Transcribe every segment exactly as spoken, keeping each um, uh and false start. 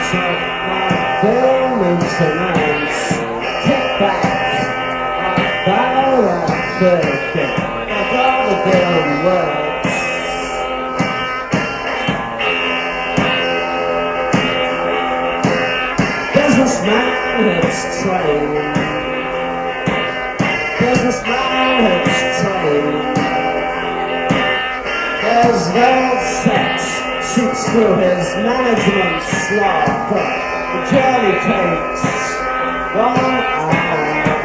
of my film maintenance. Kickbacks about that thinking. I gotta get on works. Businessman hits train. Businessman hits train. There's veiled sex seeps through his management slot. The journey takes one hour.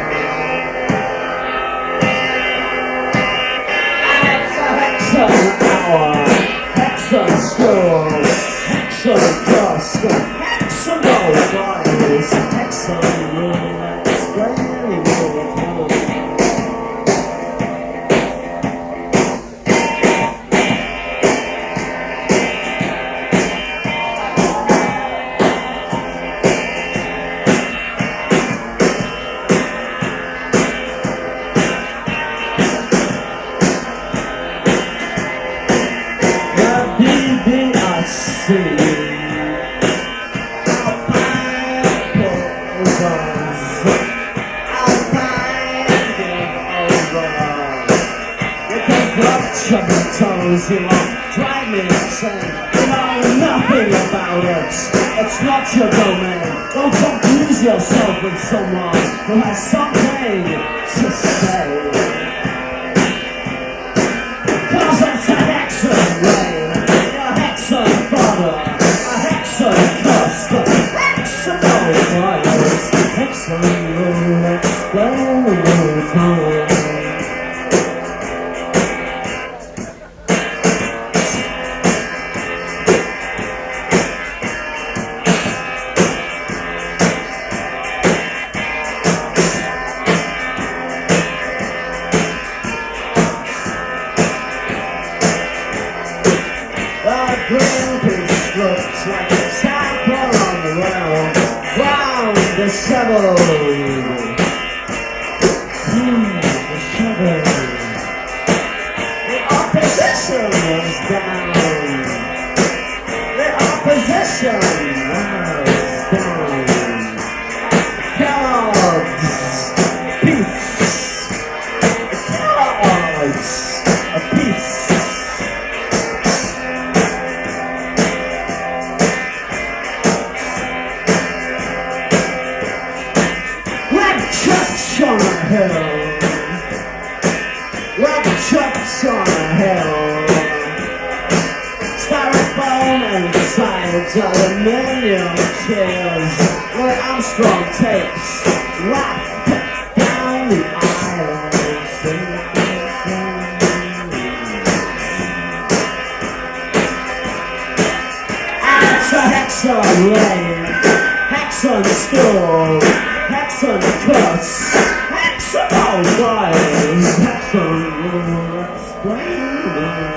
And it's a Hexon hour. Hexon schools. Hexon dust. Hexon old guys. Hexon roommates. Granny moved home. Chubby toes, you won't drive me insane. You know nothing about it. It's not your domain. Don't confuse yourself with someone who has something to say. Cause it's a Hexon rain, a Hexon butter, a Hexon cust, a Hexon old fires, Hexon will explain the time. Greenpeace looks like a sample on the round, round disheveled. Hmm, disheveled. The opposition was down. The opposition was down. Kellogg's peace. Kellogg's a peace. On a hill, like trucks on a hill, styrofoam and sides, aluminium chairs, Louis Armstrong tapes, wrapped down the aisles. And it's a Hexon lane, Hexon school, Hexon cuss. Hexon, oh, guys, Hexon will explain.